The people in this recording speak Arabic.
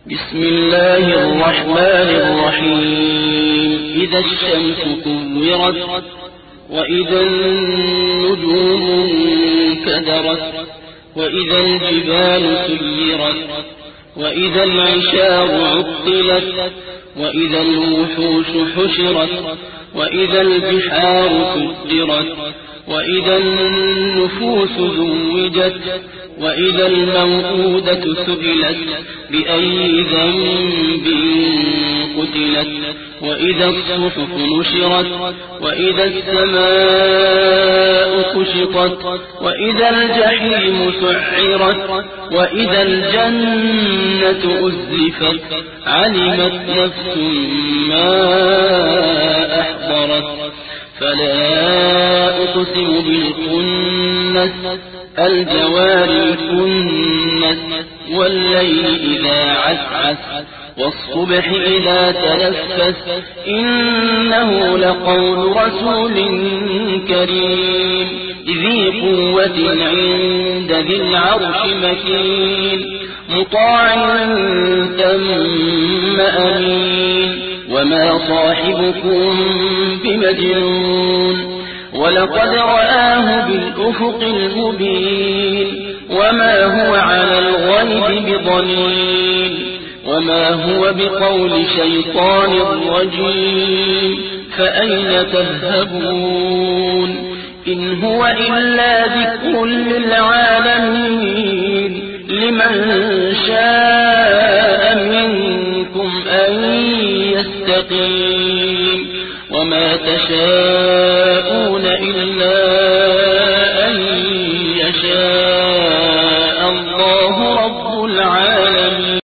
بسم الله الرحمن الرحيم إذا الشمس كورت وإذا النجوم انكدرت وإذا الجبال سيرت وإذا العشار عطلت وإذا الوحوش حشرت وإذا البحار فجرت وإذا النفوس زوجت وإذا الموءودة سئلت بأي ذنب قتلت وإذا الصحف نشرت وإذا السماء كشطت وإذا الجحيم سعرت وإذا الجنة أزلفت علمت نفس ما أحضرت فلا أقسم بالخنس الجوار الكنس والليل إذا عسعس والصبح إذا تنفس إنه لقول رسول كريم ذي قوة عند ذي العرش مكين مطاع ثم أمين وما صاحبكم بمجنون ولقد رآه بالأفق المبين وما هو على الغيب بضنين وما هو بقول شيطان رجيم فأين تذهبون إن هو إلا ذكر للعالمين لمن شاء منكم أن يستقيم وما تشاءون